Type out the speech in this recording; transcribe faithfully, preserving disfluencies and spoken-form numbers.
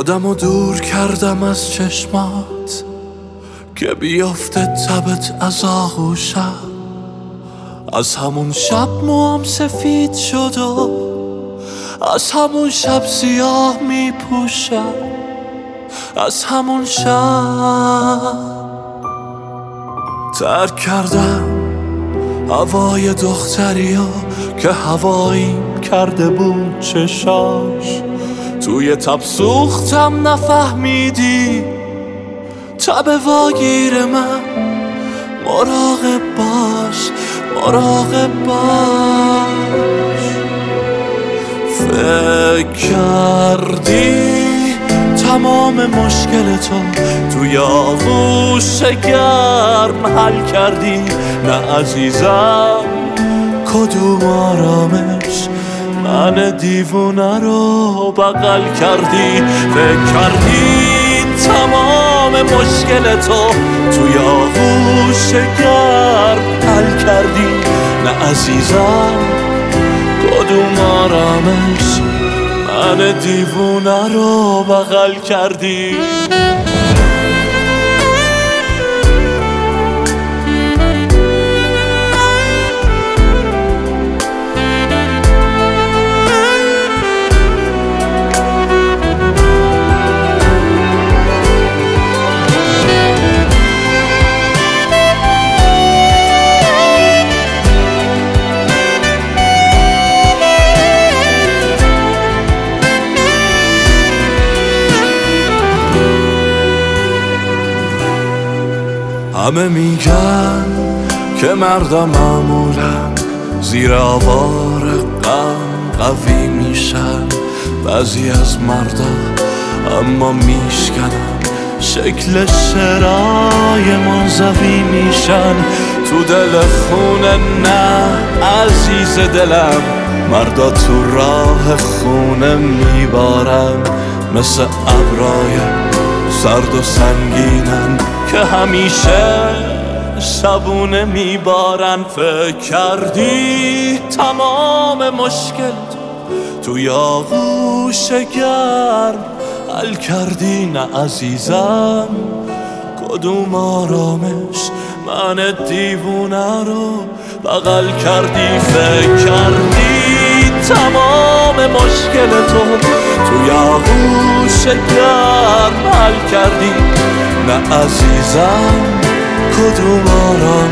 خودم رو دور کردم از چشمات که بیافته تبت از آغوشم. از همون شب موام سفید شد و از همون شب سیاه می پوشم. از همون شب ترک کردم هوای دختریو که هواییم کرده بود چشاش. توی تب سوختم نفهمیدی تب واگیر من. مراقب باش مراقب باش. فکر کردی تمام مشکل تو توی آغوش گرم حل کردی؟ نه عزیزم کدوم آرامش من دیوونه رو بغل کردی؟ فکر کردی تمام مشکل تو توی آغوش گرم حل کردی؟ نه عزیزم کدوم آرامش من دیوونه رو بغل کردی؟ همه میگن که مردا معمولا زیر آوار غم قوی میشن. بعضی از مردا اما میشکنن شکل شعرهای منزوی میشن. تو دل خونه نه عزیز دلم، مردا تو راه خونه میبارن. مثل ابرای سرد و سنگینن که همیشه شبونه میبارن. فکر کردی تمام مشکل توی آغوش گرم حل کردی؟ نه عزیزم کدوم آرامش من دیوونه رو بغل کردی؟ فکر کردی تمام مشکل تو توی آغوش گرم حل کردی؟ نه عزیزم کدوم آرامش